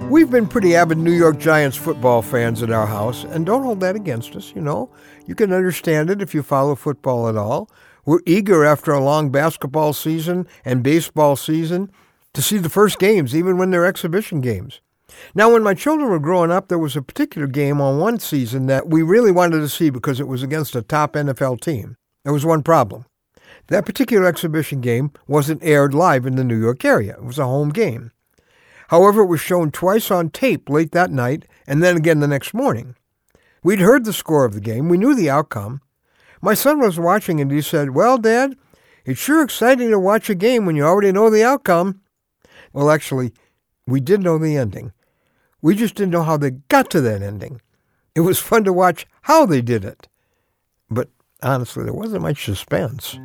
We've been pretty avid New York Giants football fans in our house, and don't hold that against us, you know. You can understand it if you follow football at all. We're eager after a long basketball season and baseball season to see the first games, even when they're exhibition games. Now, when my children were growing up, there was a particular game on one season that we really wanted to see because it was against a top NFL team. There was one problem. That particular exhibition game wasn't aired live in the New York area. It was a home game. However, it was shown twice on tape late that night and then again the next morning. We'd heard the score of the game. We knew the outcome. My son was watching and he said, "Well, Dad, it's sure exciting to watch a game when you already know the outcome." Well, actually, we did know the ending. We just didn't know how they got to that ending. It was fun to watch how they did it. But honestly, there wasn't much suspense.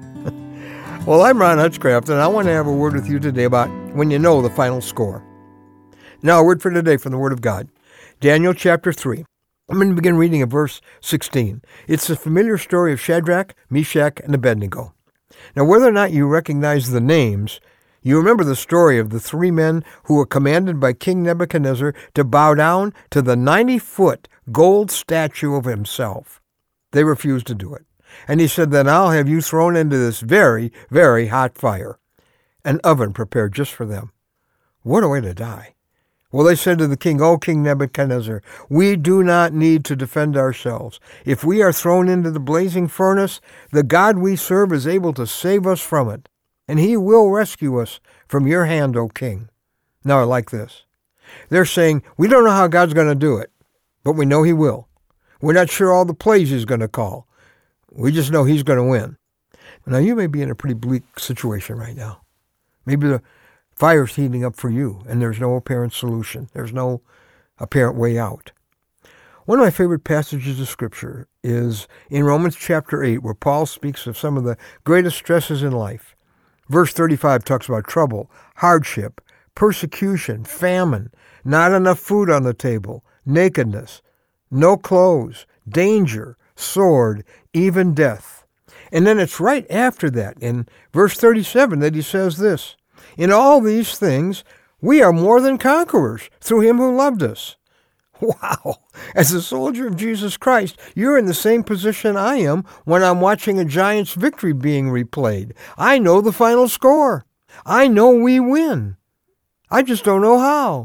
Well, I'm Ron Hutchcraft, and I want to have a word with you today about when you know the final score. Now, a word for today from the Word of God. Daniel chapter 3. I'm going to begin reading at verse 16. It's the familiar story of Shadrach, Meshach, and Abednego. Now, whether or not you recognize the names, you remember the story of the three men who were commanded by King Nebuchadnezzar to bow down to the 90-foot gold statue of himself. They refused to do it. And he said, "Then I'll have you thrown into this very, very hot fire, an oven prepared just for them." What a way to die. Well, they said to the king, "O King Nebuchadnezzar, we do not need to defend ourselves. If we are thrown into the blazing furnace, the God we serve is able to save us from it, and he will rescue us from your hand, O king." Now, I like this. They're saying, we don't know how God's going to do it, but we know he will. We're not sure all the plays he's going to call. We just know he's going to win. Now, you may be in a pretty bleak situation right now. Maybe the fire's heating up for you, and there's no apparent solution. There's no apparent way out. One of my favorite passages of Scripture is in Romans chapter 8, where Paul speaks of some of the greatest stresses in life. Verse 35 talks about trouble, hardship, persecution, famine, not enough food on the table, nakedness, no clothes, danger, sword, even death. And then it's right after that, in verse 37, that he says this, "In all these things, we are more than conquerors through him who loved us." Wow! As a soldier of Jesus Christ, you're in the same position I am when I'm watching a Giants victory being replayed. I know the final score. I know we win. I just don't know how.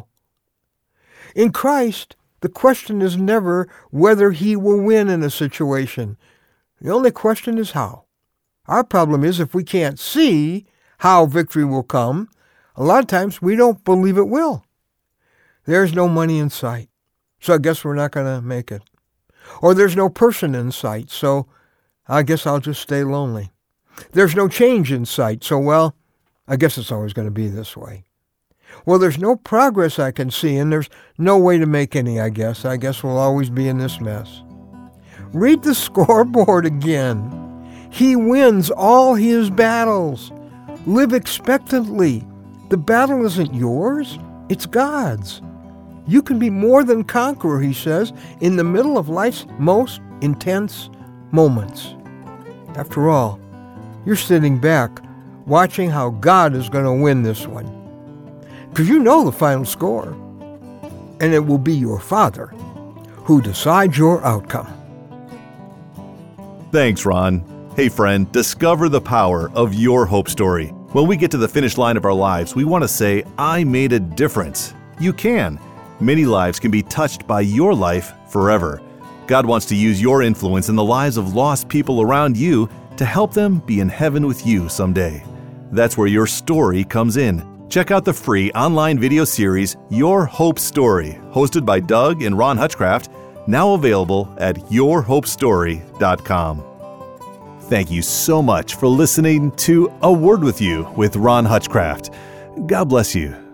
In Christ, the question is never whether he will win in a situation. The only question is how. Our problem is if we can't see how victory will come, a lot of times we don't believe it will. There's no money in sight, so I guess we're not going to make it. Or there's no person in sight, so I guess I'll just stay lonely. There's no change in sight, so well, I guess it's always going to be this way. Well, there's no progress I can see, and there's no way to make any, I guess. I guess we'll always be in this mess. Read the scoreboard again. He wins all his battles. Live expectantly. The battle isn't yours, it's God's. You can be more than conqueror, he says, in the middle of life's most intense moments. After all, you're sitting back watching how God is going to win this one. Because you know the final score. And it will be your Father who decides your outcome. Thanks, Ron. Hey, friend, discover the power of your hope story. When we get to the finish line of our lives, we want to say, I made a difference. You can. Many lives can be touched by your life forever. God wants to use your influence in the lives of lost people around you to help them be in heaven with you someday. That's where your story comes in. Check out the free online video series, Your Hope Story, hosted by Doug and Ron Hutchcraft, now available at yourhopestory.com. Thank you so much for listening to A Word with You with Ron Hutchcraft. God bless you.